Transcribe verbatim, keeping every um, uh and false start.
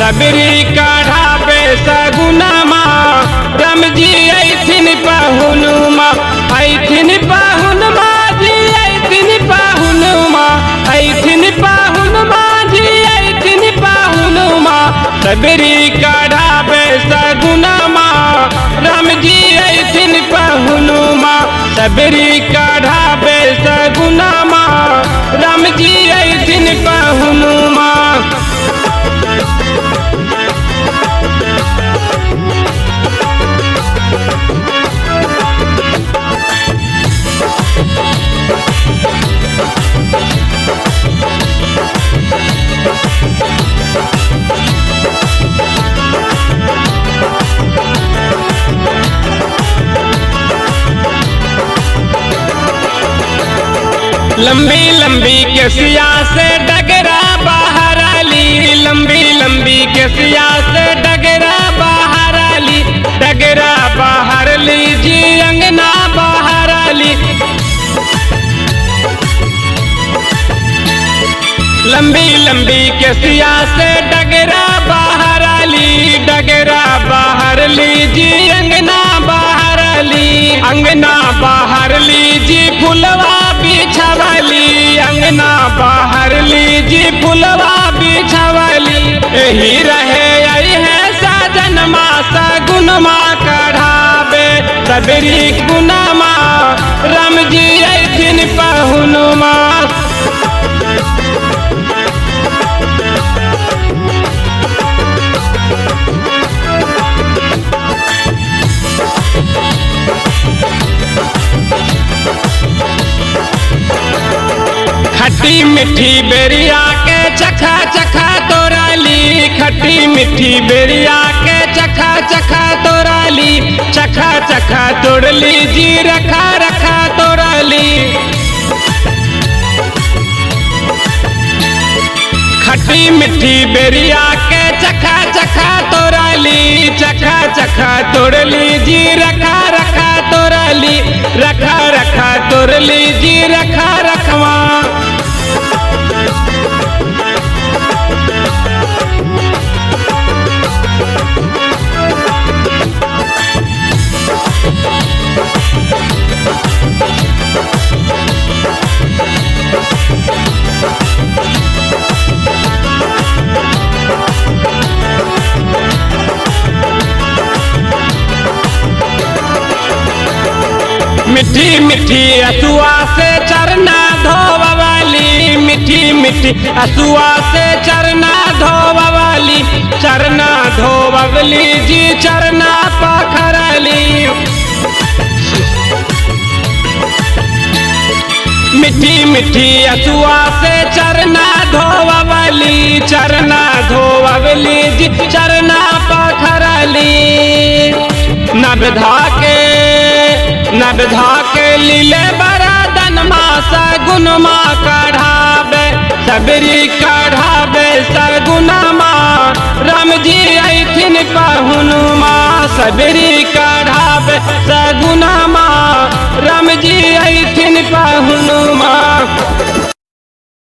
सबरी काढ़ाबे सगुनमा रमजी ऐथिन पहुनुमा ऐथिन पहुनमा जी ऐथिन पहुनुमा ऐथिन पहुनमा जी ऐथिन पहुनुमा सबरी काढ़ाबे सगुनमा रमजी ऐथिन पहुनुमा सबरी काढ़ाबे सगुनमा रमजी ऐथिन पहुनुमा। लंबी लंबी केसिया से डगरा बाहर आली लंबी लंबी केसिया से डगरा बाहर आली डगरा बाहर ली जी अंगना बाहर आली लंबी लंबी केसिया से डगरा बाहर आली डगरा बाहर ली जी अंगना बाहर आली अंगना बाहर ली जी फुलवा बिछावली अंगना बाहर ली जी फुलवा बिछावली यही रहे आई है साजन मासा गुनमा कढ़ाबे सबरी गुनमा रमजी ऐथिन पहुनुमा। खट्टी मिठी बेरिया के चखा चखा तोराली खट्टी मिठी बेरिया के चखा चखा तोराली चखा चखा तोड़ली जी रखा रखा तोराली खट्टी मिठी बेरिया के चखा चखा तोराली चखा चखा तोड़ली जी रखा रखा तोराली रखा रखा तोड़ली जी रखा रखवा। मिठी मिठी असुआ से चरना धोवली मिठी मिठी असुआ से चरना धोवली चरना धोवली जी चरना पखरली मिठी मिठी असुआ से चरना धोवली चरना धोवली जी चरना पखरली नबधा के नबधा के लीले बरादन मासा गुनमा कढ़ाबे सबरी कढ़ाबे सगुनमा रमजी ऐथिन पहुनुमा सबरी कढ़ाबे सगुनमा रमजी ऐथिन पहुनुमा।